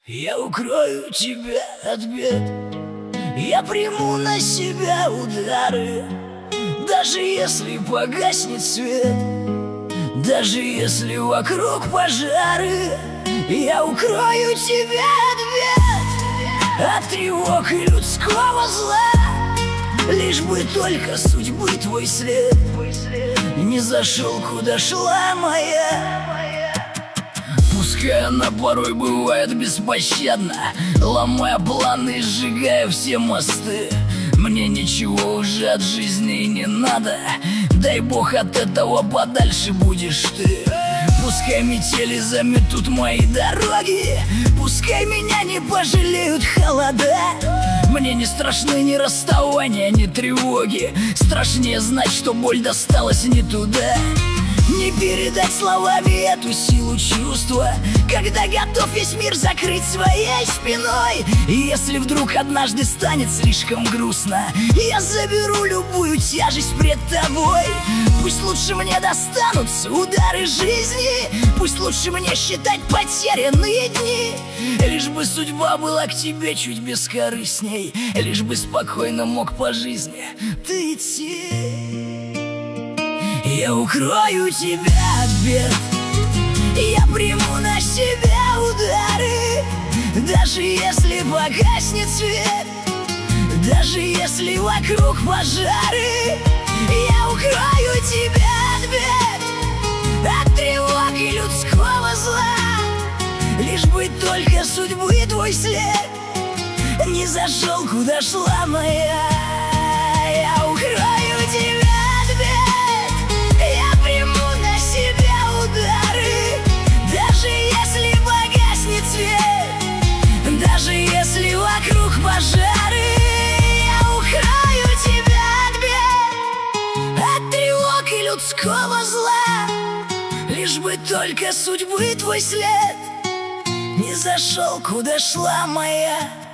Я укрою тебя от бед, я приму на себя удары. Даже если погаснет свет, даже если вокруг пожары, я укрою тебя от бед, от тревог и людского зла. Лишь бы только судьбы твой след не зашел, куда шла моя. Пускай она порой бывает беспощадна, ломая планы и сжигая все мосты. Мне ничего уже от жизни и не надо, дай бог от этого подальше будешь ты. Пускай метели заметут мои дороги, пускай меня не пожалеют холода. Мне не страшны ни расставания, ни тревоги, страшнее знать, что боль досталась не туда. Не передать словами эту силу чувства, когда готов весь мир закрыть своей спиной. И если вдруг однажды станет слишком грустно, я заберу любую тяжесть пред тобой. Пусть лучше мне достанутся удары жизни, пусть лучше мне считать потерянные дни. Лишь бы судьба была к тебе чуть бескорыстней, лишь бы спокойно мог по жизни ты идти. Я укрою тебя от бед, я приму на себя удары. Даже если погаснет свет, даже если вокруг пожары, я укрою тебя от бед, от тревог и людского зла. Лишь бы только судьбы твой след не зашел, куда шла моя. Я укрою тебя от бед, я приму на себя удары. Даже если погаснет свет, даже если вокруг пожары, я укрою тебя от бед, от тревог и людского зла. Лишь бы только судьбы твой след не зашел, куда шла моя.